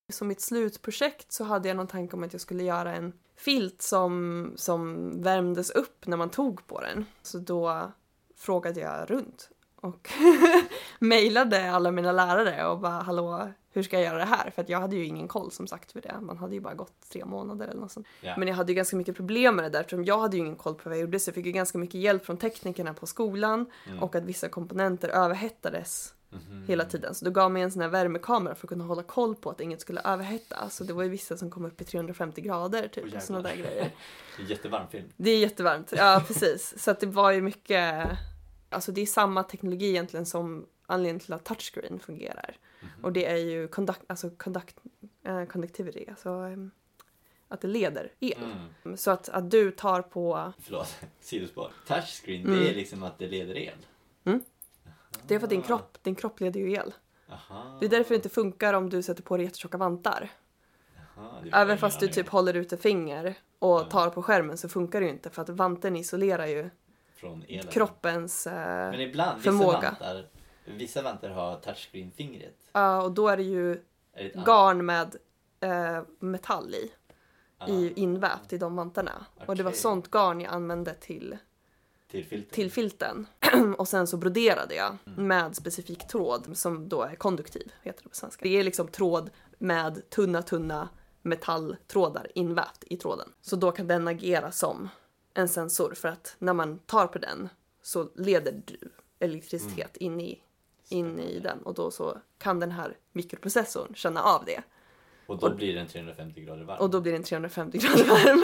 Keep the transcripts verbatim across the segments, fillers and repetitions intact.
Som mitt slutprojekt så hade jag någon tanke om att jag skulle göra en filt som, som värmdes upp när man tog på den. Så då frågade jag runt och mejlade alla mina lärare och bara, hallå, hur ska jag göra det här? För att jag hade ju ingen koll som sagt för det. Man hade ju bara gått tre månader eller något sånt. Yeah. Men jag hade ju ganska mycket problem med det där, eftersom jag hade ju ingen koll på vad jag gjorde. Så jag fick ju ganska mycket hjälp från teknikerna på skolan mm. och att vissa komponenter överhettades mm-hmm. hela tiden. Så då gav mig en sån här värmekamera för att kunna hålla koll på att inget skulle överhetta. Så det var ju vissa som kom upp i trehundrafemtio grader typ. Oh, såna där grejer. Det är jättevarm film. Det är jättevarmt, ja precis. Så att det var ju mycket... Alltså det är samma teknologi egentligen som anledningen till att touchscreen fungerar. Mm-hmm. Och det är ju conduct, alltså conduct, uh, conductivity, alltså um, att det leder el. Mm. Så att, att du tar på... Förlåt, sidospår. Touchscreen, mm. det är liksom att det leder el. Mm. Det är för att din kropp, din kropp leder ju el. Aha. Det är därför det inte funkar om du sätter på dig jättetjocka vantar. Aha, även fast du typ håller ut ett finger och tar på skärmen så funkar det ju inte. För att vanten isolerar ju från elen. Kroppens uh, Men ibland, förmåga. Vissa vantar, vissa vantar har touchscreen-fingret. Ja, uh, och då är det ju är det garn med uh, metall i. Ah. I invävt i de vantarna. Okay. Och det var sånt garn jag använde till, till filten. Till filten. Och sen så broderade jag mm. med specifik tråd som då är konduktiv, heter det på svenska. Det är liksom tråd med tunna, tunna metalltrådar invävt i tråden. Så då kan den agera som en sensor, för att när man tar på den så leder du elektricitet mm. in, i, in i den, och då så kan den här mikroprocessorn känna av det. Och då och, blir den trehundrafemtio grader varm. Och då blir den trehundrafemtio grader varm.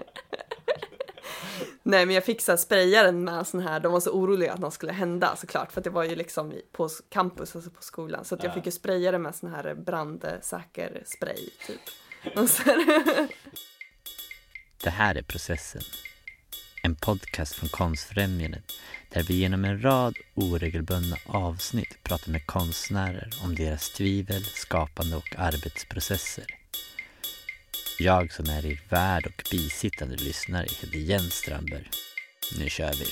Nej, men jag fick så här sprayaren med sån här, de var så oroliga att något skulle hända såklart, för att det var ju liksom på campus, alltså på skolan, så att jag ja. fick ju spraya det med sån här brandsäker spray typ. Och så Det här är Processen. En podcast från Konstfrämjandet där vi genom en rad oregelbundna avsnitt pratar med konstnärer om deras tvivel, skapande och arbetsprocesser. Jag som är er värd och bisittande lyssnare heter Jens Strömberg. Nu kör vi!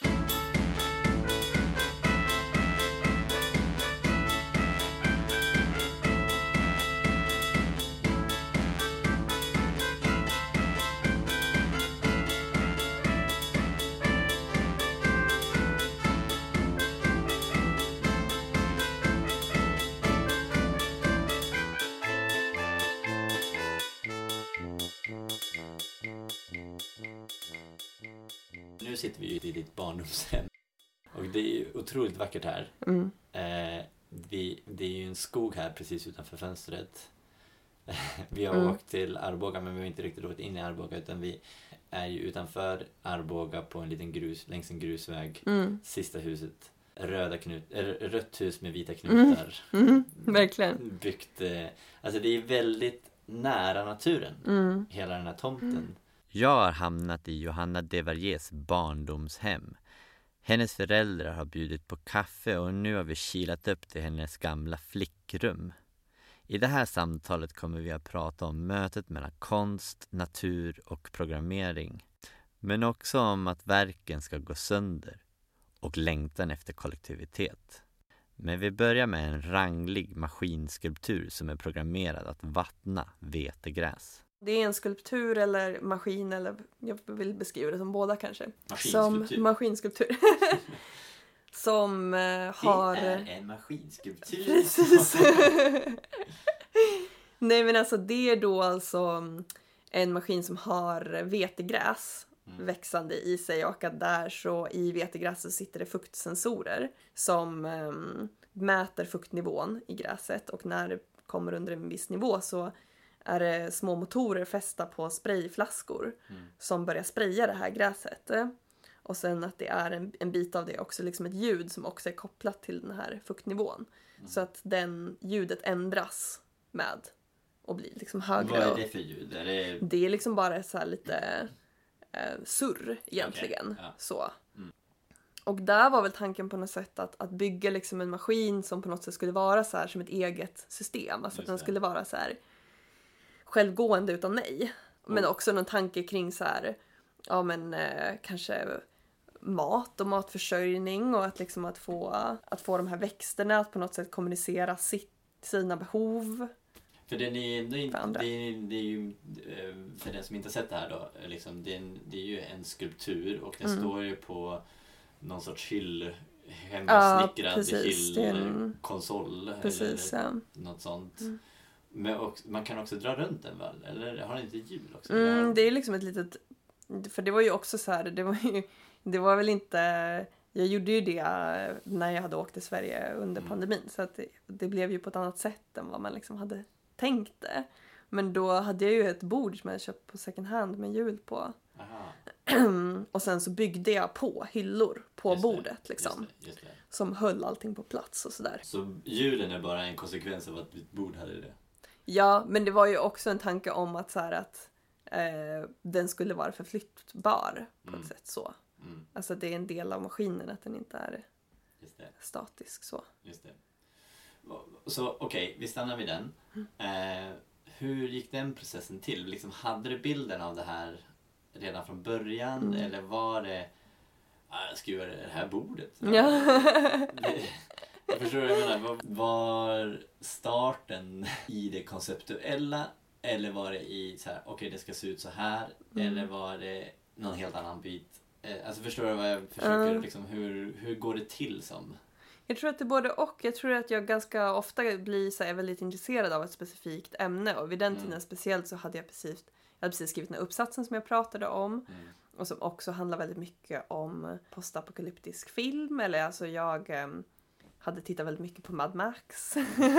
Nu sitter vi ju i ditt barndomshem. Och det är ju otroligt vackert här. Mm. Eh, vi, det är ju en skog här precis utanför fönstret. Vi har mm. åkt till Arboga, men vi har inte riktigt åkt in i Arboga, utan vi är ju utanför Arboga på en liten grus, längs en grusväg. Mm. Sista huset. Röda knut, äh, rött hus med vita knutar. Mm. Mm. Verkligen. Byggt, eh, alltså det är väldigt nära naturen. Mm. Hela den här tomten. Mm. Jag har hamnat i Johanna Devariers barndomshem. Hennes föräldrar har bjudit på kaffe och nu har vi kilat upp till hennes gamla flickrum. I det här samtalet kommer vi att prata om mötet mellan konst, natur och programmering. Men också om att verken ska gå sönder och längtan efter kollektivitet. Men vi börjar med en ranglig maskinskulptur som är programmerad att vattna vetegräs. Det är en skulptur eller maskin, eller jag vill beskriva det som båda kanske. Maskinskulptur. Som maskinskulptur. Som uh, har... Det är en maskinskulptur. Precis. Nej, men alltså det är då alltså en maskin som har vetegräs mm. växande i sig, och att där så i vetegräset sitter det fuktsensorer som um, mäter fuktnivån i gräset, och när det kommer under en viss nivå så är det små motorer fästa på sprayflaskor mm. som börjar spraya det här gräset. Och sen att det är en, en bit av det också liksom ett ljud som också är kopplat till den här fuktnivån. Mm. Så att den ljudet ändras med och blir liksom högre. Vad är det för ljud? Är det... det är liksom bara så här lite eh, surr egentligen. Okay. Ja. Så. Mm. Och där var väl tanken på något sätt att, att bygga liksom en maskin som på något sätt skulle vara så här som ett eget system. Alltså att den skulle vara så här självgående utan mig. Men mm. också någon tanke kring så här, ja men eh, kanske mat och matförsörjning, och att liksom att få, att få de här växterna att på något sätt kommunicera sitt, sina behov. För det är, det, är, för andra. det, är, det är ju, för den som inte har sett det här då, liksom, det, är en, det är ju en skulptur och den Mm. står ju på någon sorts hyll, hemmasnickrad Ja, precis. Det är en- hyllkonsol Precis, eller ja. något sånt. Mm. Men och, man kan också dra runt den väl? Eller har den inte hjul också? Eller har- Mm, det är liksom ett litet... För det var ju också så här, det var ju... Det var väl inte... Jag gjorde ju det när jag hade åkt till Sverige under Mm. pandemin. Så att det, det blev ju på ett annat sätt än vad man liksom hade tänkt det. Men då hade jag ju ett bord som jag hade köpt på second hand med hjul på. Aha, Och sen så byggde jag på hyllor på just det, bordet liksom. Just det, just det. Som höll allting på plats och sådär. Så hjulen är bara en konsekvens av att ditt bord hade det? Ja, men det var ju också en tanke om att så här att eh, den skulle vara förflyttbar på Mm. ett sätt så. Mm, Alltså det är en del av maskinen att den inte är just det. statisk så. Just det. Så okej, vi stannar vid den. Eh, hur gick den processen till? Liksom, hade du bilden av det här redan från början? Mm. Eller var det, ah, jag ska göra det här bordet? Ja. Det, jag förstår vad jag menar. Var, var starten i det konceptuella? Eller var det i så här, okej okay, det ska se ut så här? Mm. Eller var det någon helt annan bit? Eh, alltså förstår du vad jag försöker, Mm. liksom, hur, hur går det till som? Jag tror att det är både och. Jag tror att jag ganska ofta blir så här, väldigt intresserad av ett specifikt ämne. Och vid den Mm. tiden speciellt så hade jag precis, jag hade precis skrivit den här uppsatsen som jag pratade om. Mm. Och som också handlar väldigt mycket om postapokalyptisk film. Eller alltså jag eh, hade tittat väldigt mycket på Mad Max.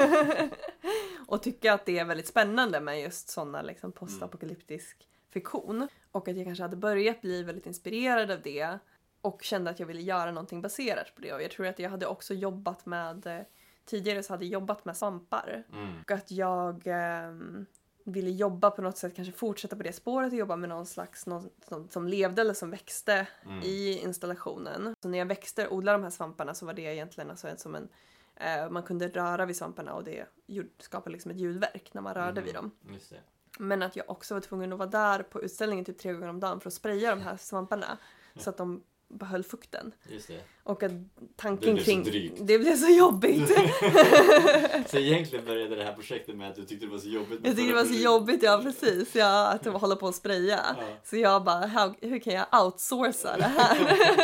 Och tycker att det är väldigt spännande med just sådana liksom, postapokalyptisk fiktion. Och att jag kanske hade börjat bli väldigt inspirerad av det. Och kände att jag ville göra någonting baserat på det. Och jag tror att jag hade också jobbat med... Eh, tidigare så hade jag jobbat med svampar. Mm. Och att jag eh, ville jobba på något sätt, kanske fortsätta på det spåret och jobba med någon slags någon som, som levde eller som växte Mm. i installationen. Så när jag växte och odlade de här svamparna så var det egentligen alltså som en... Eh, man kunde röra vid svamparna och det ljud, skapade liksom ett ljudverk när man rörde Mhm. vid dem. Just det. Men att jag också var tvungen att vara där på utställningen typ tre gånger om dagen för att spraya de här svamparna så att de behöll fukten. Just det. Och att Det tanken blev så kring... drygt. Det blev så jobbigt. Så egentligen började det här projektet med att du tyckte det var så jobbigt. med Jag tyckte det var så förra jobbigt, ja precis. Ja, att hålla på att spraya. Ja. Så jag bara, hur, hur kan jag outsourca det här?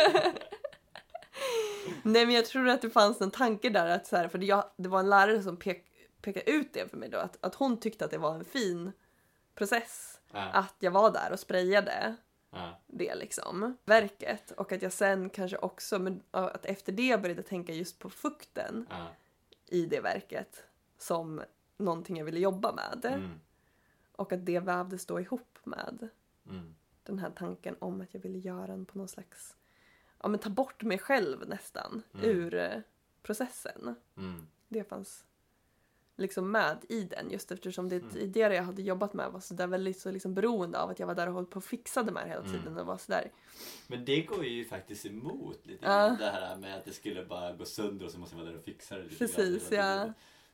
Nej, men jag tror att det fanns en tanke där. Att så här, för det, jag, det var en lärare som pek, pekade ut det för mig då. Att, att hon tyckte att det var en fin process. Ja. Att jag var där och sprayade Ja. det liksom, verket. Och att jag sen kanske också, men att efter det började tänka just på fukten Ja. i det verket som någonting jag ville jobba med. Mm. Och att det vävdes då ihop med Mm. den här tanken om att jag ville göra den på någon slags, ja men ta bort mig själv nästan Mm. ur eh, processen. Mm. Det fanns liksom med i den, just eftersom det Mm. tidigare jag hade jobbat med var så där väldigt så liksom beroende av att jag var där och höll på och fixade med det hela tiden Mm. och var så där. Men det går ju faktiskt emot lite Ja. grann, det här med att det skulle bara gå sönder och så måste man vara där och fixa det lite Precis, grann. ja.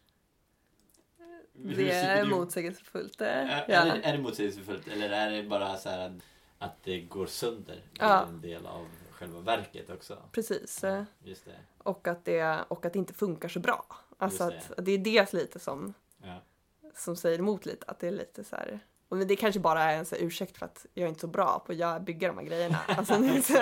Hur Det är sitter du- motsägelsefullt. eh. Är, Ja. är, det, är det motsägelsefullt eller är det bara så här att, att det går sönder? Det är Ja. en del av själva verket också. Precis. eh. Just det. Och att det, och att det inte funkar så bra. Alltså Just att det är det lite som, Ja. som säger emot lite. Att det är lite så här. Och men det kanske bara är en så här ursäkt för att jag är inte så bra på att göra- bygga de här grejerna. Alltså, det är så,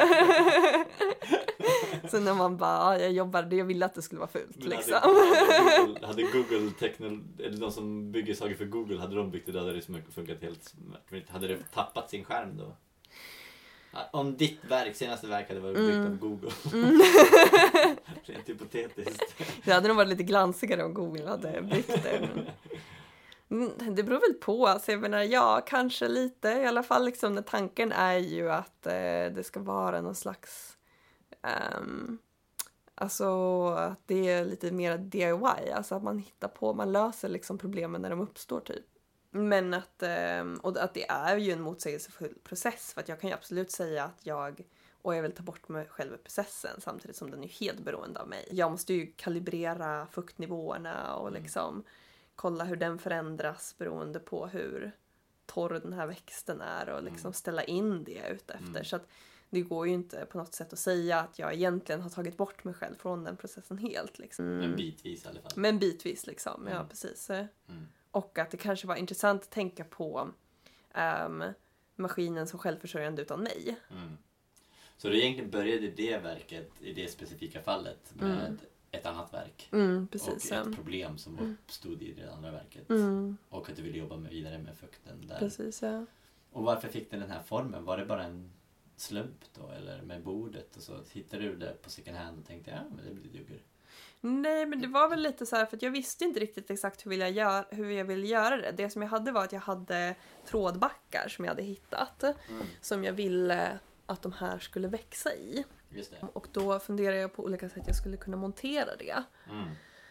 så när man bara, ja, jag jobbade, jag ville att det skulle vara fult Men liksom. hade, Google, hade Google Technol, eller de som bygger saker för Google, hade de byggt det där hade det som funkat helt smärtfritt. Hade det tappat sin skärm då? Ja, om ditt verk, senaste verk hade varit byggt Mm. av Google. Rent hypotetiskt. Det hade nog varit lite glansigare om Google hade byggt det. Men... Mm, det beror väl på. Alltså, jag menar, ja, kanske lite. I alla fall liksom, när tanken är ju att eh, det ska vara någon slags... ehm, alltså att det är lite mer D I Y. Alltså att man hittar på, man löser liksom problemen när de uppstår typ. Men att, ehm, och att det är ju en motsägelsefull process. För att jag kan ju absolut säga att jag... Och jag vill ta bort mig själv i processen samtidigt som den är helt beroende av mig. Jag måste ju kalibrera fuktnivåerna och Mm. liksom kolla hur den förändras beroende på hur torr den här växten är och liksom Mm. ställa in det utefter. Mm. Så att det går ju inte på något sätt att säga att jag egentligen har tagit bort mig själv från den processen helt. Liksom. Men bitvis i alla fall. Men bitvis liksom, ja Mm. precis. Mm. Och att det kanske var intressant att tänka på um, maskinen som självförsörjande utan mig. Mm. Så du egentligen började det verket i det specifika fallet med mm. ett annat verk. Mm, precis, och ett problem som mm. uppstod i det andra verket. Mm. Och att du ville jobba med vidare med fukten där. Precis, ja. Och varför fick den den här formen? Var det bara en slump då? Eller med bordet och så? Hittade du det på second hand och tänkte, ja men det blir duger. Nej, men det var väl lite så här för att jag visste inte riktigt exakt hur, jag gör, hur jag ville göra det. Det som jag hade var att jag hade trådbackar som jag hade hittat. Mm. Som jag ville att de här skulle växa i. Just det. Och då funderade jag på olika sätt jag skulle kunna montera det. Mm.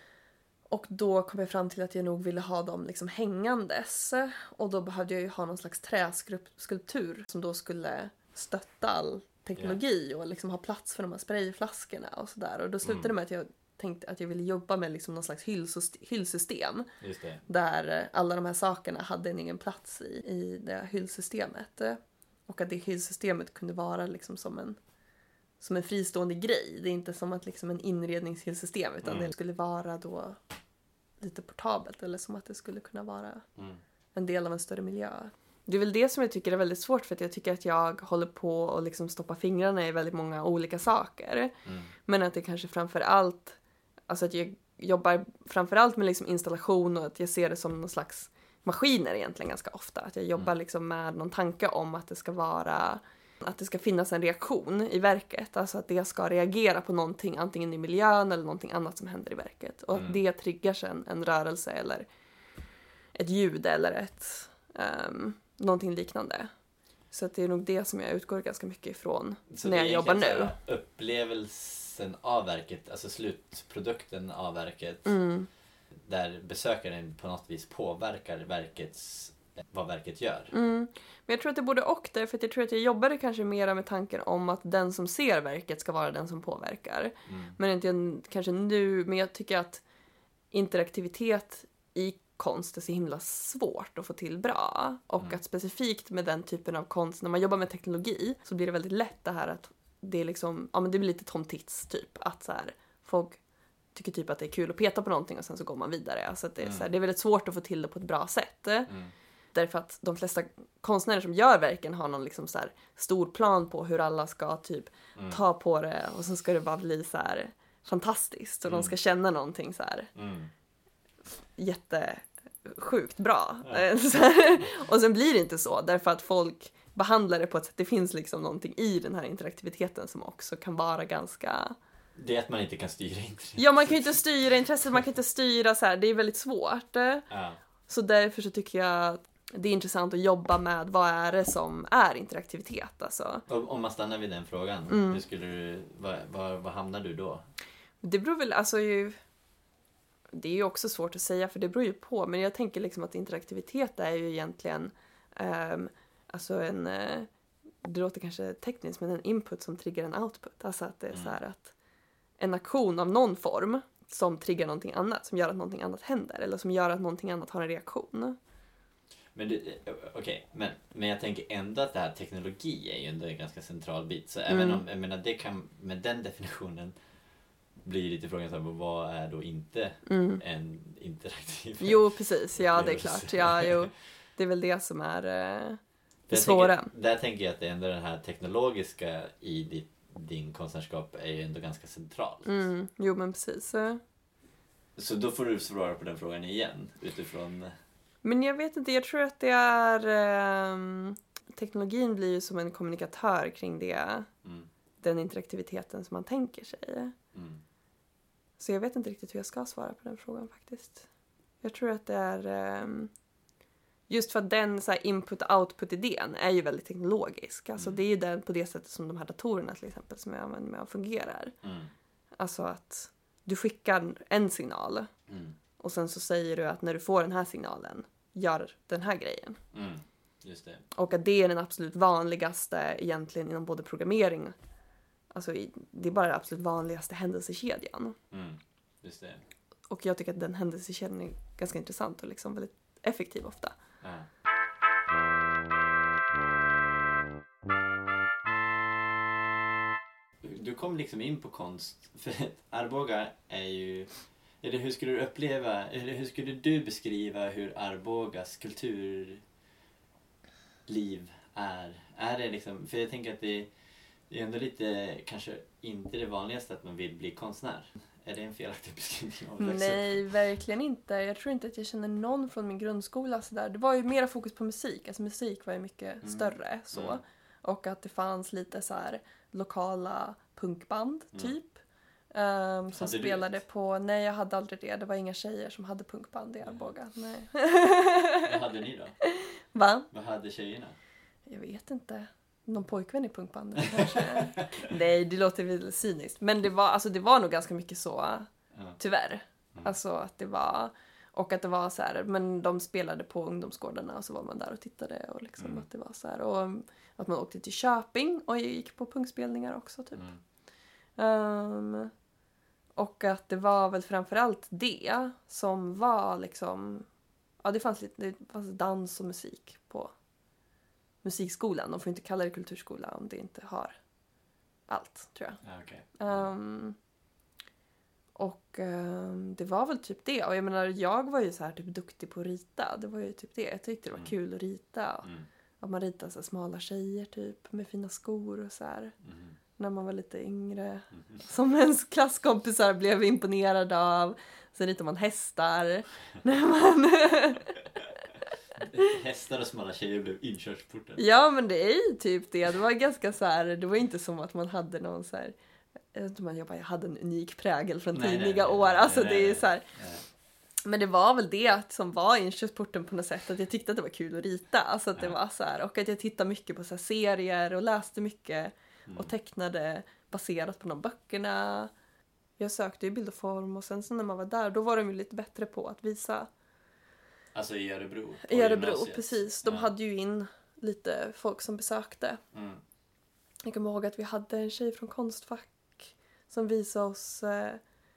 Och då kom jag fram till att jag nog ville ha dem liksom hängandes. Och då behövde jag ju ha någon slags träskulptur som då skulle stötta all teknologi yeah. och liksom ha plats för de här sprayflaskorna och sådär. Och då slutade det mm. med att jag tänkte att jag ville jobba med liksom någon slags hyllsystem. Just det. Där alla de här sakerna hade en egen plats i, i det hyllsystemet. Och att det hyllsystemet kunde vara liksom som en som en fristående grej. Det är inte som att liksom en inredningshyllsystem utan mm. det skulle vara då lite portabelt eller som att det skulle kunna vara mm. en del av en större miljö. Det är väl det som jag tycker är väldigt svårt för att jag tycker att jag håller på och liksom stoppa fingrarna i väldigt många olika saker. Mm. Men att det kanske framför allt, alltså att jag jobbar framför allt med liksom installation och att jag ser det som någon slags maskiner egentligen ganska ofta. Att jag jobbar mm. liksom med någon tanke om att det ska vara, att det ska finnas en reaktion i verket. Alltså att det ska reagera på någonting, antingen i miljön eller någonting annat som händer i verket. Och mm. att det triggar en, en rörelse eller ett ljud eller ett um, någonting liknande. Så att det är nog det som jag utgår ganska mycket ifrån så när jag jobbar nu. Upplevelsen av verket, alltså slutprodukten av verket, mm. där besökaren på något vis påverkar verkets, vad verket gör. Mm. Men jag tror att det borde och därför att jag tror att jag jobbade kanske mer med tanken om att den som ser verket ska vara den som påverkar. Mm. Men inte kanske nu, men jag tycker att interaktivitet i konst är så himla svårt att få till bra. Och mm. att specifikt med den typen av konst, när man jobbar med teknologi, så blir det väldigt lätt det här att det är liksom, ja men det blir lite Tom Tits typ. Att så här, folk tycker typ att det är kul att peta på någonting och sen så går man vidare. Alltså att det, är mm. så här, det är väldigt svårt att få till det på ett bra sätt. Mm. Därför att de flesta konstnärer som gör verken har någon liksom så här stor plan på hur alla ska typ mm. ta på det och så ska det bara bli så här fantastiskt och mm. de ska känna någonting så här mm. jättesjukt bra. Ja. Så här. Och sen blir det inte så därför att folk behandlar det på ett sätt, det finns liksom någonting i den här interaktiviteten som också kan vara ganska... Det är att man inte kan styra intresset. Ja, man kan ju inte styra intresset, man kan inte styra så här, det är väldigt svårt. Ja. Så därför så tycker jag att det är intressant att jobba med vad är det som är interaktivitet. Alltså. Om man stannar vid den frågan, mm. hur skulle du, vad, vad, vad hamnar du då? Det beror väl, alltså ju, det är ju också svårt att säga för det beror ju på. Men jag tänker liksom att interaktivitet är ju egentligen um, alltså en, uh, det låter kanske tekniskt, men en input som triggar en output. Alltså att det är mm. så här att en aktion av någon form som triggar någonting annat, som gör att någonting annat händer eller som gör att någonting annat har en reaktion. Men okej, okay, men, men jag tänker ändå att det här teknologi är ju ändå en ganska central bit. Så mm. även om, jag menar, det kan, med den definitionen blir lite frågan så här, vad är då inte mm. en interaktiv... Jo, precis. Ja, det är klart. Ja, jo. Det är väl det som är eh, det svåra. Tänker, där tänker jag att det ändå den här teknologiska i ditt, din konstnärskap är ju ändå ganska centralt. Mm. Jo, men precis. Så då får du svara på den frågan igen utifrån... Men jag vet inte, jag tror att det är... Eh, teknologin blir ju som en kommunikatör kring det. Mm. Den interaktiviteten som man tänker sig. Mm. Så jag vet inte riktigt hur jag ska svara på den frågan faktiskt. Jag tror att det är... Eh, just för att den så här, input-output-idén är ju väldigt teknologisk. Alltså mm. det är ju den på det sättet som de här datorerna till exempel som jag använder mig av fungerar. Mm. Alltså att du skickar en signal. Mm. Och sen så säger du att när du får den här signalen, gör den här grejen. Mm, just det. Och att det är den absolut vanligaste egentligen inom både programmering. Alltså det är bara den absolut vanligaste händelsekedjan. Mm, just det. Och jag tycker att den händelsekedjan är ganska intressant och liksom väldigt effektiv ofta. Ja. Du kom liksom in på konst. För Arboga är ju Eller hur skulle du uppleva, eller hur skulle du beskriva hur Arbogas kulturliv är? Är det liksom, för jag tänker att det är ändå lite, kanske inte det vanligaste att man vill bli konstnär. Är det en felaktig beskrivning av växa upp? Nej, verkligen inte. Jag tror inte att jag känner någon från min grundskola så där. Det var ju mera fokus på musik. Alltså musik var ju mycket Mm. större så. Mm. Och att det fanns lite så här lokala punkband Mm. typ. Um, som Hade du spelade ett? på... Nej, jag hade aldrig det. Det var inga tjejer som hade punkband i Arboga. Nej. Vad hade ni då? Va? Vad hade tjejerna? Jag vet inte. Någon pojkvän i punkbandet kanske. Nej, det låter väl cyniskt. Men det var, alltså, det var nog ganska mycket så. Ja. Tyvärr. Mm. Alltså att det var... Och att det var så här, men de spelade på ungdomsgårdarna och så var man där och tittade och liksom Mm. att det var så här. Och att man åkte till Köping och gick på punkspelningar också typ. Mm. Um, och att det var väl framförallt det som var liksom... Ja, det fanns lite det fanns dans och musik på musikskolan. De får inte kalla det kulturskola om det inte har allt, tror jag. Ja, okej. Um, och um, det var väl typ det. Och jag menar, jag var ju så här typ duktig på att rita. Det var ju typ det. Jag tyckte det var Mm. kul att rita. Mm. Att man ritade så här smala tjejer typ med fina skor och så här. Mm. När man var lite yngre. Mm. Som ens klasskompisar blev imponerad av. Sen ritade man hästar. När man... Hästar och smala tjejer blev inkörsporten. Ja, men det är ju typ det. Det var ganska så här, det var inte som att man hade någon så här, jag vet inte om jag bara hade en unik prägel från Nej, nej, tidiga nej, år. nej, Alltså nej, det är nej. så här, Ja. men det var väl det som var inkörsporten på något sätt, att jag tyckte att det var kul att rita. Alltså att det Ja. var så här, och att jag tittade mycket på så här serier och läste mycket Mm. och tecknade baserat på de böckerna. Jag sökte ju bild och form och sen så när man var där, då var de ju lite bättre på att visa. Alltså i Örebro? på I Örebro, gymnasiet. precis. De Ja. hade ju in lite folk som besökte. Mm. Jag kommer ihåg att vi hade en tjej från Konstfack som visade oss eh,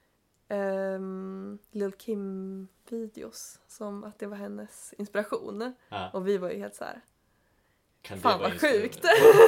um, Lil Kim-videos. Som att det var hennes inspiration. Ja. Och vi var ju helt så här. Kan det Fan vara vad inspirerande? sjukt!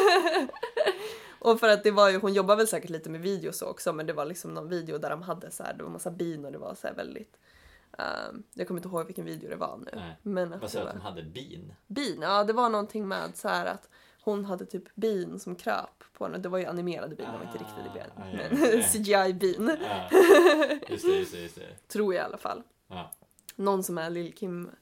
Och för att det var ju, hon jobbade väl säkert lite med videos också, men det var liksom någon video där de hade så här, det var massa bin och det var så här väldigt... Um, jag kommer inte ihåg vilken video det var nu. Nej. Men att Vad det sa du var... att de hade bin? Bin, ja det var någonting med så här att hon hade typ bin som kröp på henne. Det var ju animerade bin, det var inte Ah, riktiga bin. ah, ja, Men ja. C G I-bin, Ja. Just det, just det, just det. tror jag i alla fall. Ja. Någon som är Lil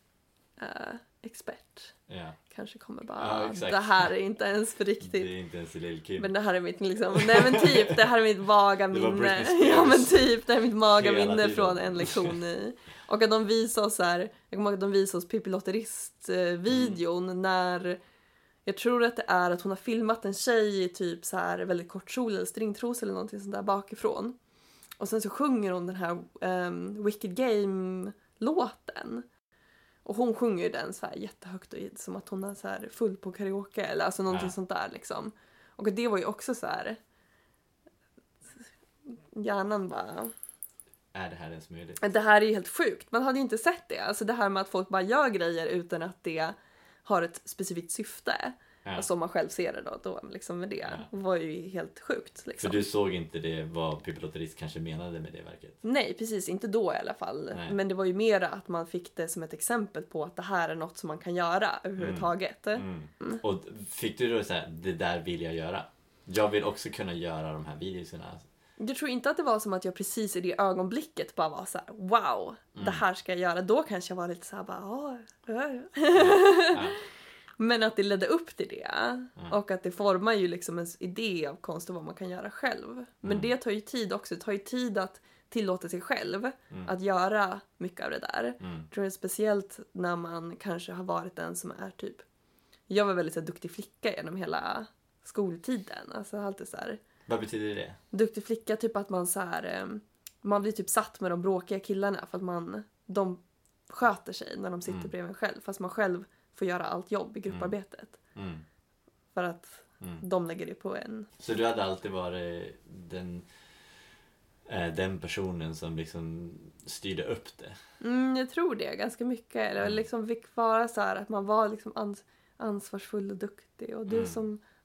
Kim-expert Ja. kanske kommer bara, Ja, exakt. det här är inte ens för Det riktigt. är inte ens Lil Kim. Men det här är mitt liksom, nej men typ, det här är mitt vaga Det var minne. Britney Spears. Ja men typ, det här är mitt maga Hela minne tiden. från en lektion i. Och att de visade oss så här, jag kommer ihåg att de visade oss Pippi Lotterist-videon Mm. när, jag tror att det är att hon har filmat en tjej i typ så här väldigt kort kjol eller stringtros eller någonting sånt där bakifrån. Och sen så sjunger hon den här um, Wicked Game-låten. Och hon sjunger ju den så här jättehögt och som att hon är så här full på karaoke eller alltså någonting Ja. sånt där liksom. Och det var ju också så här, hjärnan bara, Är det här ens möjligt? det här är ju helt sjukt. Man hade ju inte sett det. Alltså det här med att folk bara gör grejer utan att det har ett specifikt syfte. Ja. Alltså om man själv ser det då, då liksom med det. Ja. var ju helt sjukt liksom. För du såg inte det vad Pippi Lotterist kanske menade med det verket? Nej, precis. Inte då i alla fall. Nej. Men det var ju mera att man fick det som ett exempel på att det här är något som man kan göra överhuvudtaget. Mm. Och fick du då säga det där vill jag göra? Jag vill också kunna göra de här videorna. Jag tror inte att det var som att jag precis i det ögonblicket bara var så här: wow, Mm. det här ska jag göra. Då kanske jag var lite så här bara, "Åh, äh." Ja. Men att det ledde upp till det. Och att det formar ju liksom en idé av konst och vad man kan göra själv. Men Mm. det tar ju tid också. Det tar ju tid att tillåta sig själv Mm. att göra mycket av det där. Mm. Jag tror det är speciellt när man kanske har varit den som är typ... Jag var väldigt så här, duktig flicka genom hela skoltiden. Alltså alltid så här... Vad betyder det? Duktig flicka, typ att man så här... eh, Man blir typ satt med de bråkiga killarna för att man... De sköter sig när de sitter Mm. bredvid en själv. Fast man själv får göra allt jobb i grupparbetet. Mm. För att Mm. de lägger det på en. Så du hade alltid varit den, eh, den personen som liksom styrde upp det? Mm, jag tror det ganska mycket. Eller Mm. liksom fick vara så här att man var liksom ans- ansvarsfull och duktig. Och det Mm. som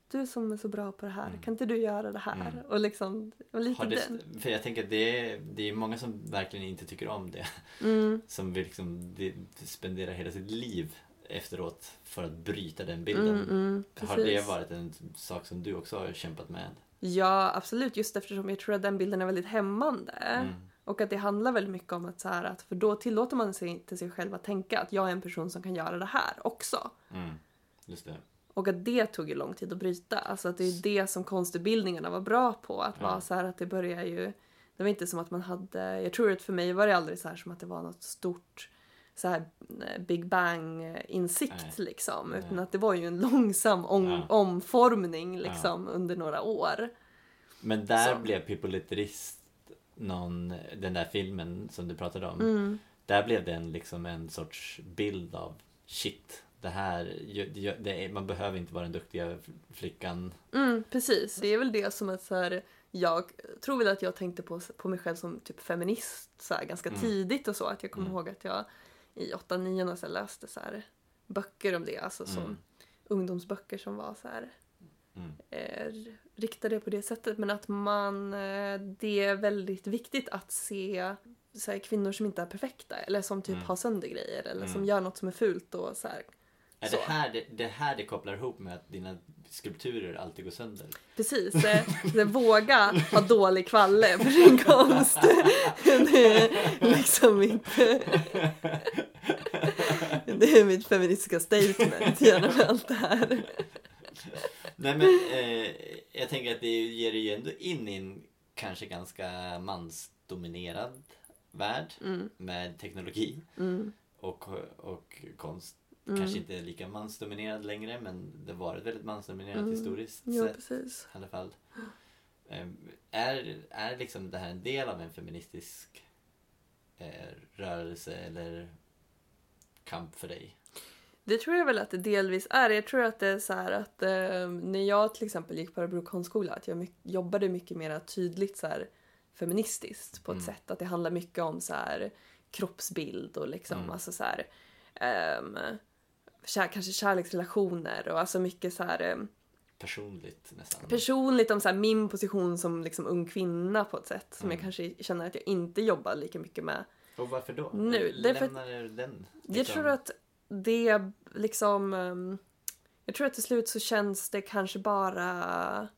du som är så bra på det här, Mm. kan inte du göra det här? Mm. Och liksom, och lite Har det, den. för jag tänker att det är, det är många som verkligen inte tycker om det. Mm. Som vill liksom de, spendera hela sitt liv efteråt för att bryta den bilden. Mm, mm, Har det precis. varit en sak som du också har kämpat med? Ja, absolut. Just eftersom jag tror att den bilden är väldigt hämmande. Mm. Och att det handlar väldigt mycket om att så här, att för då tillåter man sig inte sig själv att tänka att jag är en person som kan göra det här också. Mm. Just det. Och att det tog ju lång tid att bryta. Alltså att det är det som konstutbildningarna var bra på. Att Ja. vara så här att det börjar ju... Det var inte som att man hade... Jag tror att för mig var det aldrig så här som att det var något stort så här Big Bang-insikt Nej. liksom. Nej. Utan att det var ju en långsam om, Ja. omformning liksom under några år. Men där Så. blev People Litterist någon, den där filmen som du pratade om. Mm. Där blev det en, liksom en sorts bild av shit. Det här, det, det är, man behöver inte vara den duktiga flickan. Mm, precis. Det är väl det som att så här, jag tror väl att jag tänkte på, på mig själv som typ feminist så här, ganska Mm. tidigt och så. Att jag kommer Mm. ihåg att jag i åtta nio så här, läste så här, böcker om det. Alltså som Mm. ungdomsböcker som var så här, Mm. eh, riktade på det sättet. Men att man, eh, det är väldigt viktigt att se så här, kvinnor som inte är perfekta. Eller som typ Mm. har sönder grejer. Eller som Mm. gör något som är fult och så här. Är Så. det, här, det, det här det kopplar ihop med att dina skulpturer alltid går sönder? Precis, det, det våga ha dålig kvalle för sin konst. Det är liksom mitt, det är mitt feministiska statement genom allt det här. Nej men eh, jag tänker att det ger ju ändå in i en kanske ganska mansdominerad värld Mm, med teknologi mm, och, och konst. mm. Kanske inte lika mansdominerad längre, men det har varit väldigt mansdominerat Mm. historiskt Jo, sett precis. i alla fall. Eh, är, är liksom det här en del av en feministisk eh, rörelse eller kamp för dig? Det tror jag väl att det delvis är. Jag tror att det är så här att eh, när jag till exempel gick på Örebro konstskola att jag my- jobbade mycket mer tydligt så här feministiskt på ett Mm. sätt. Att det handlar mycket om så här kroppsbild och liksom Mm. alltså så här ehm, kär, kanske kärleksrelationer och alltså mycket så här ehm, Personligt nästan. personligt om så här min position som liksom ung kvinna på ett sätt som Mm. jag kanske känner att jag inte jobbar lika mycket med. Och varför då? Nu, det är för att- Lämnar du den? Jag liksom? tror att det liksom... ehm, jag tror att till slut så känns det kanske bara...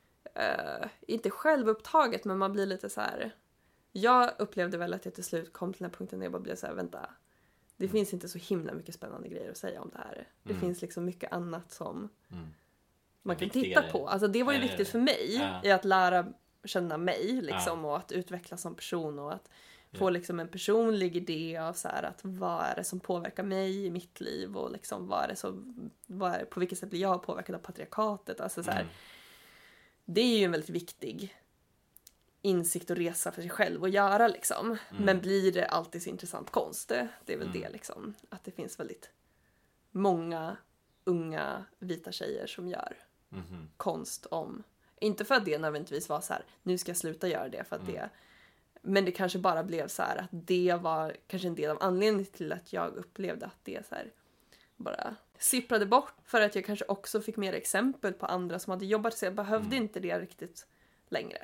eh, inte självupptaget, men man blir lite så här... Jag upplevde väl att jag till slut kom till den här punkten där jag bara blev så här, vänta. Det Mm. finns inte så himla mycket spännande grejer att säga om det här. Det Mm. finns liksom mycket annat som Mm. man kan Viktigare. titta på. Alltså det var ju Ja, ja, viktigt ja. för mig Ja. i att lära känna mig liksom och att utvecklas som person och att få Ja. liksom en personlig idé av så här att vad är det som påverkar mig i mitt liv och liksom vad är det som, vad är, på vilket sätt blir jag påverkad av patriarkatet. Alltså så här, Mm. det är ju en väldigt viktig insikt och resa för sig själv att göra liksom. Mm. Men blir det alltid så intressant konst? Det, det är väl Mm. det liksom. Att det finns väldigt många unga vita tjejer som gör Mhm. konst om, inte för att det nödvändigtvis var så här, nu ska jag sluta göra det för att Mm. det, men det kanske bara blev så här att det var kanske en del av anledningen till att jag upplevde att det så här bara sipprade bort, för att jag kanske också fick mer exempel på andra som hade jobbat, så jag behövde Mm. inte det riktigt längre.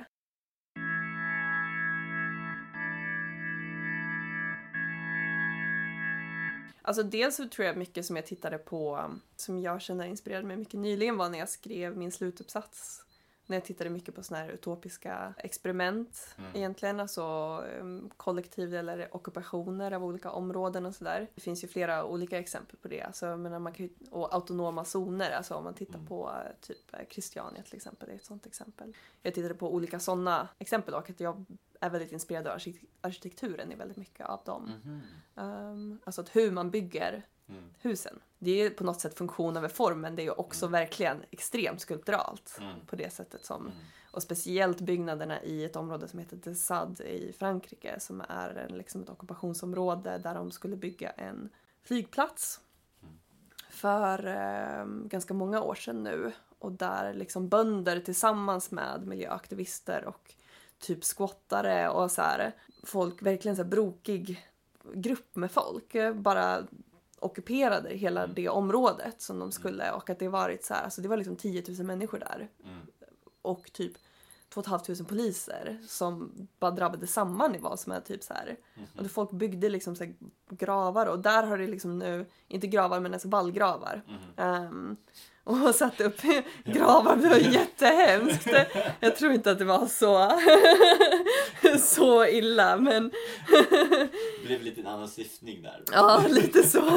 Alltså dels så tror jag mycket som jag tittade på, som jag känner inspirerade mig mycket nyligen, var när jag skrev min slutuppsats. När jag tittade mycket på såna här utopiska experiment Mm. egentligen, alltså um, kollektiv eller ockupationer av olika områden och sådär. Det finns ju flera olika exempel på det, alltså, jag menar, man kan ju, och autonoma zoner, alltså om man tittar Mm. på uh, typ uh, Christiania till exempel, det är ett sånt exempel. Jag tittade på olika sådana exempel och att jag är väldigt inspirerad av arkitek- arkitekturen i väldigt mycket av dem. Mhm. Um, alltså att hur man bygger Mm. husen. Det är på något sätt funktion över form, men det är ju också Mm. verkligen extremt skulpturalt Mm. på det sättet som, Mm. och speciellt byggnaderna i ett område som heter des Sades i Frankrike, som är en, liksom ett ockupationsområde där de skulle bygga en flygplats Mm. för eh, ganska många år sedan nu, och där liksom bönder tillsammans med miljöaktivister och typ squattare och så här folk, verkligen så här brokig grupp med folk, bara ockuperade hela Mm. det området som de skulle. Och att det varit så här, alltså det var liksom tio tusen människor där. Mm. Och typ två och ett halvt tusen poliser som bara drabbade samman i vad som är typ så här. Mm. Och då folk byggde liksom så här gravar och där har det liksom nu, inte gravar men alltså vallgravar. Mm. Um, och satt upp gravar, det var jättehemskt. Jag tror inte att det var så så illa men Det blev lite en annan syftning där. ja, lite så.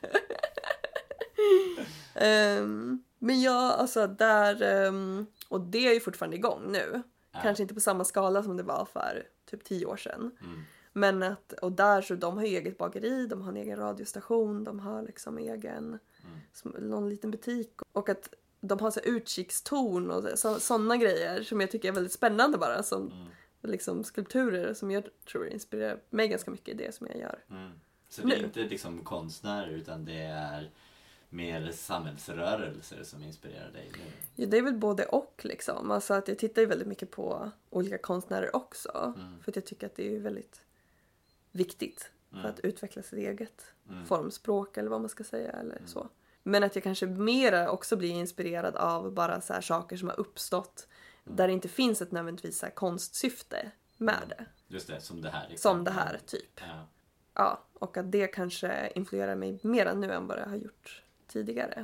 um, men ja, alltså där um, och det är ju fortfarande igång nu. Ja. Kanske inte på samma skala som det var för typ tio år sedan. Mm. Men att, och där så de har ju eget bageri, de har en egen radiostation, de har liksom egen, Mm. som, någon liten butik. Och att de har så här utkikstorn och så, sådana grejer som jag tycker är väldigt spännande bara. Som Mm. liksom skulpturer som jag tror inspirerar mig ganska mycket i det som jag gör. Mm. Så det är Nu. inte liksom konstnärer utan det är mer samhällsrörelser som inspirerar dig nu? Ja, det är väl både och liksom. Alltså att jag tittar ju väldigt mycket på olika konstnärer också. Mm. För att jag tycker att det är ju väldigt viktigt Mm. för att utveckla sitt eget Mm. formspråk eller vad man ska säga eller Mm. så. Men att jag kanske mera också blir inspirerad av bara så här saker som har uppstått Mm. där det inte finns ett nödvändigtvis så här konstsyfte med det. Just det, som det här. Liksom. Som det här typ. Ja. Ja, och att det kanske influerar mig mer nu än vad det har gjort tidigare.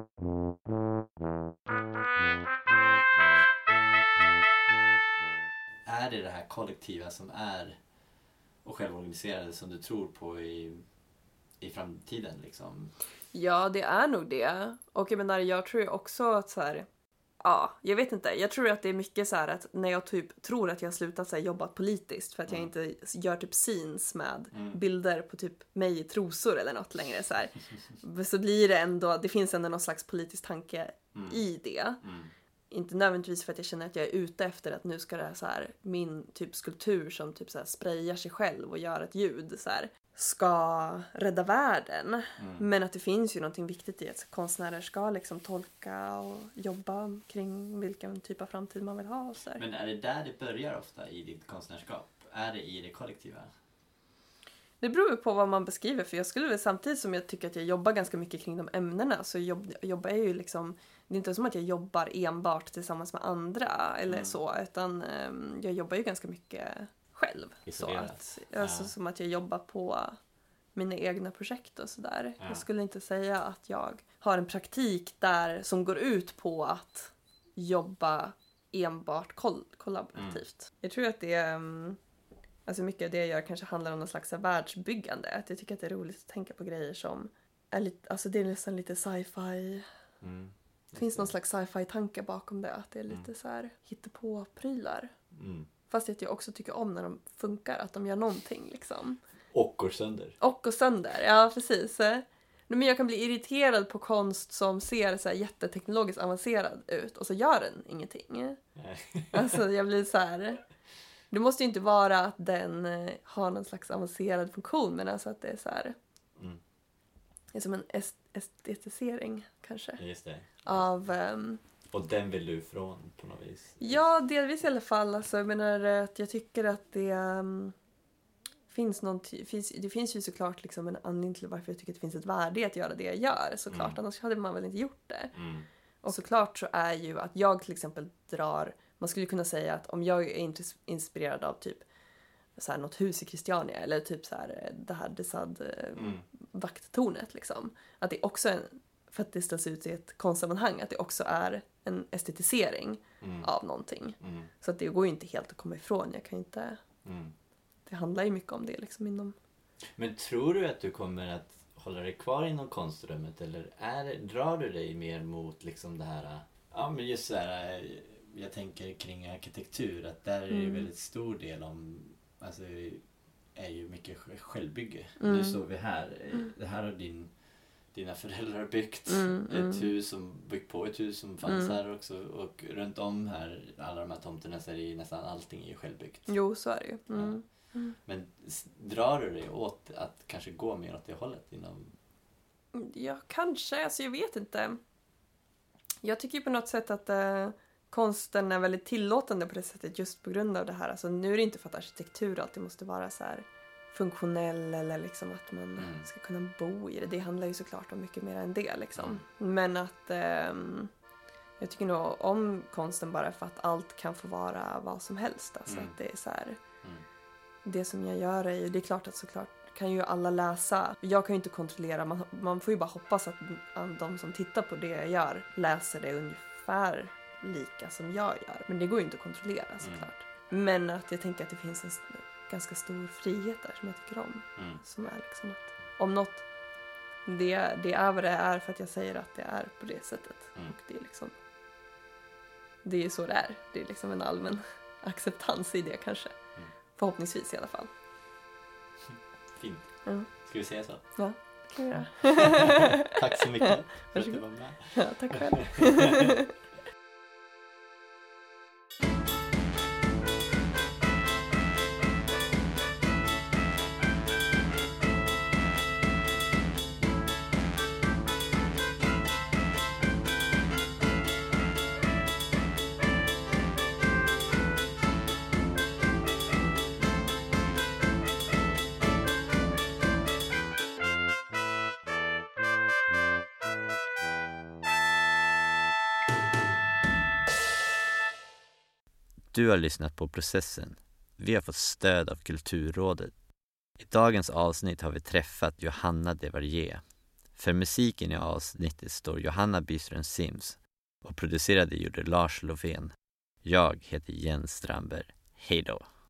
Är det det här kollektiva som är och självorganiserade som du tror på i, i framtiden liksom? Ja, det är nog det. Och jag menar, jag tror ju också att så här, ja, jag vet inte. Jag tror att det är mycket så här att när jag typ tror att jag har slutat så här, jobba politiskt för att jag Mm. inte gör typ scenes med Mm. bilder på typ mig i trosor eller något längre så här. Så blir det ändå, det finns ändå någon slags politisk tanke Mm. i det. Mm. Inte nödvändigtvis för att jag känner att jag är ute efter att nu ska det här, så här min typ skulptur som typ så här sprayar sig själv och gör ett ljud så här, ska rädda världen. Mm. Men att det finns ju någonting viktigt i att konstnärer ska liksom tolka och jobba kring vilken typ av framtid man vill ha. Och så här. Men är det där det börjar ofta i ditt konstnärskap? Är det i det kollektiva? Det beror ju på vad man beskriver, för jag skulle väl samtidigt som jag tycker att jag jobbar ganska mycket kring de ämnena så jobb, jobbar jag ju liksom, det är inte som att jag jobbar enbart tillsammans med andra eller Mm. så, utan um, jag jobbar ju ganska mycket själv. Så Isolerat. att, alltså Ja. som att jag jobbar på mina egna projekt och sådär. Ja. Jag skulle inte säga att jag har en praktik där som går ut på att jobba enbart koll- kollaborativt. Mm. Jag tror att det är um, alltså mycket av det jag gör kanske handlar om någon slags världsbyggande. Att jag tycker att det är roligt att tänka på grejer som är lite, alltså det är nästan lite sci-fi. Mm. Det finns någon slags sci-fi-tanke bakom det. Att det är lite Mm. så här hittepå-prylar. Mm. Fast att jag också tycker om när de funkar. Att de gör någonting liksom. Och går sönder. Och gå sönder, ja precis. Men jag kan bli irriterad på konst som ser så här jätteteknologiskt avancerad ut. Och så gör den ingenting. Nej. Alltså jag blir så här. Det måste ju inte vara att den eh, har någon slags avancerad funktion. Men alltså att det är så här. Mm. Det är som en est- estetisering kanske. Just det. Av... ehm, Och den vill du ifrån på något vis? ja, delvis i alla fall. Alltså, jag menar att jag tycker att det um, finns någon... Ty- finns, det finns ju såklart liksom en anledning till varför jag tycker att det finns ett värde i att göra det jag gör. Såklart, Mm. annars hade man väl inte gjort det. Mm. Och såklart så är ju att jag till exempel drar... Man skulle kunna säga att om jag är intres- inspirerad av typ så här, något hus i Christiania eller typ så här, det här Desad eh, Mm. vakttornet liksom. Att det också är, för att det ställs ut i ett konstsammanhang, att det också är en estetisering Mm. av någonting. Mm. Så att det går ju inte helt att komma ifrån. Jag kan inte... Mm. Det handlar ju mycket om det liksom inom... Men tror du att du kommer att hålla dig kvar inom konstrummet eller är, drar du dig mer mot liksom det här, ja men just så här, jag tänker kring arkitektur att där är det Mm. väldigt stor del om, alltså är ju mycket sj- självbygge. Mm. Nu står vi här, Mm. det här har din, dina föräldrar byggt Mm, ett mm. hus som byggt på ett hus som fanns Mm. här också och runt om här, alla de här tomterna så är det ju nästan allting är ju självbyggt. Jo, så är det ju. Mm. Mm. Men s- drar du dig åt att kanske gå mer åt det hållet inom... Ja, kanske. Alltså jag vet inte. Jag tycker ju på något sätt att eh, konsten är väldigt tillåtande på det sättet just på grund av det här. Alltså nu är det inte för att arkitektur alltid måste vara så här funktionell eller liksom att man Mm. ska kunna bo i det. Det handlar ju såklart om mycket mer än det liksom. Men att ehm, jag tycker nog om konsten bara för att allt kan få vara vad som helst. Alltså Mm. att det är så här, Mm. det som jag gör är ju, det är klart att såklart kan ju alla läsa. Jag kan ju inte kontrollera, man, man får ju bara hoppas att de som tittar på det jag gör läser det ungefär lika som jag gör. Men det går ju inte att kontrollera såklart. Mm. Men att jag tänker att det finns en st- ganska stor frihet där som jag tycker om. Mm. Som är liksom att om något, det, det är vad det är för att jag säger att det är på det sättet. Mm. Och det är liksom, det är ju så det är. Det är liksom en allmän acceptans i det kanske. Mm. Förhoppningsvis i alla fall. Fint. Mm. Ska vi säga så? Ja, det kan vi göra. Tack så mycket för att du Varsågod. var med. Ja, tack själv. Du har lyssnat på Processen. Vi har fått stöd av Kulturrådet. I dagens avsnitt har vi träffat Johanna Devardier. För musiken i avsnittet står Johanna Byström Sims och producerade gjorde Lars Lovén. Jag heter Jens Strandberg. Hej då!